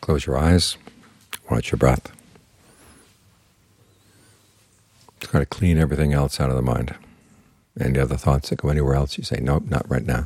Close your eyes, watch your breath. Try to clean everything else out of the mind. Any other thoughts that go anywhere else, you say, nope, not right now.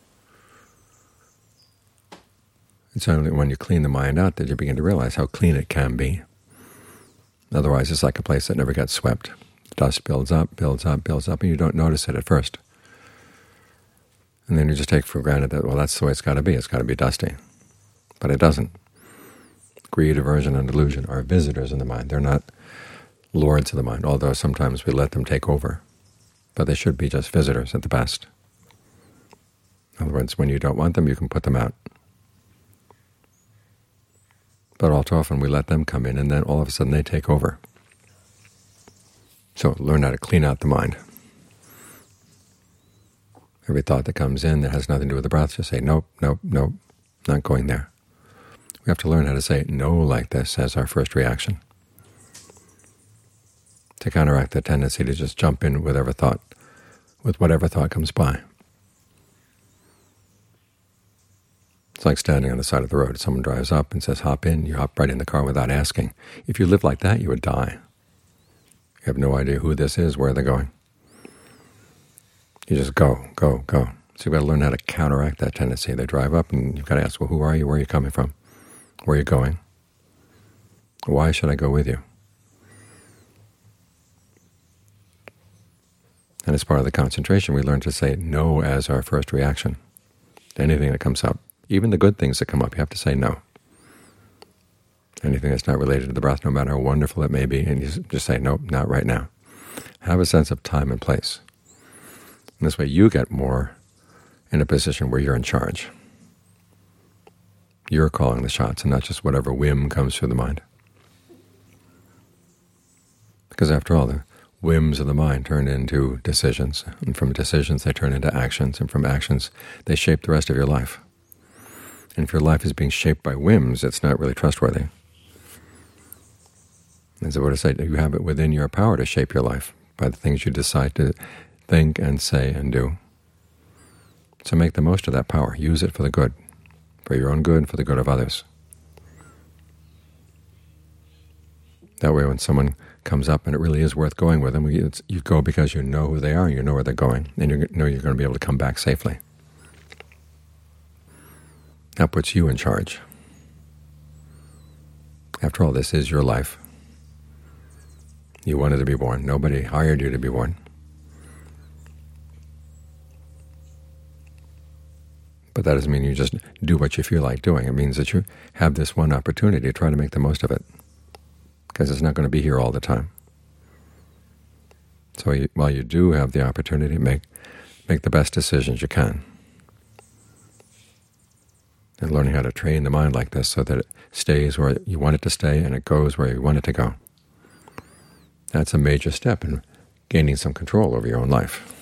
It's only when you clean the mind out that you begin to realize how clean it can be. Otherwise, it's like a place that never gets swept. The dust builds up, builds up, builds up, and you don't notice it at first. And then you just take for granted that, well, that's the way it's got to be. It's got to be dusty. But it doesn't. Greed, aversion, and delusion are visitors in the mind. They're not lords of the mind, although sometimes we let them take over. But they should be just visitors at the best. In other words, when you don't want them, you can put them out. But all too often we let them come in, and then all of a sudden they take over. So learn how to clean out the mind. Every thought that comes in that has nothing to do with the breath, just say, nope, nope, nope, not going there. We have to learn how to say no like this as our first reaction, to counteract the tendency to just jump in with whatever thought comes by. It's like standing on the side of the road. Someone drives up and says, hop in. You hop right in the car without asking. If you lived like that, you would die. You have no idea who this is, where they're going. You just go, go, go. So you've got to learn how to counteract that tendency. They drive up and you've got to ask, well, who are you? Where are you coming from? Where are you going? Why should I go with you? And as part of the concentration, we learn to say no as our first reaction to anything that comes up. Even the good things that come up, you have to say no. Anything that's not related to the breath, no matter how wonderful it may be, and you just say, nope, not right now. Have a sense of time and place. And this way you get more in a position where you're in charge. You're calling the shots and not just whatever whim comes through the mind. Because after all, the whims of the mind turn into decisions, and from decisions they turn into actions, and from actions they shape the rest of your life. And if your life is being shaped by whims, it's not really trustworthy. As the Buddha said, you have it within your power to shape your life by the things you decide to think and say and do. So make the most of that power. Use it for the good, for your own good and for the good of others. That way when someone comes up and it really is worth going with them, you go because you know who they are, you know where they're going, and you know you're going to be able to come back safely. That puts you in charge. After all, this is your life. You wanted to be born. Nobody hired you to be born. But that doesn't mean you just do what you feel like doing. It means that you have this one opportunity to try to make the most of it, because it's not going to be here all the time. So while you do have the opportunity, make the best decisions you can. And learning how to train the mind like this so that it stays where you want it to stay and it goes where you want it to go. That's a major step in gaining some control over your own life.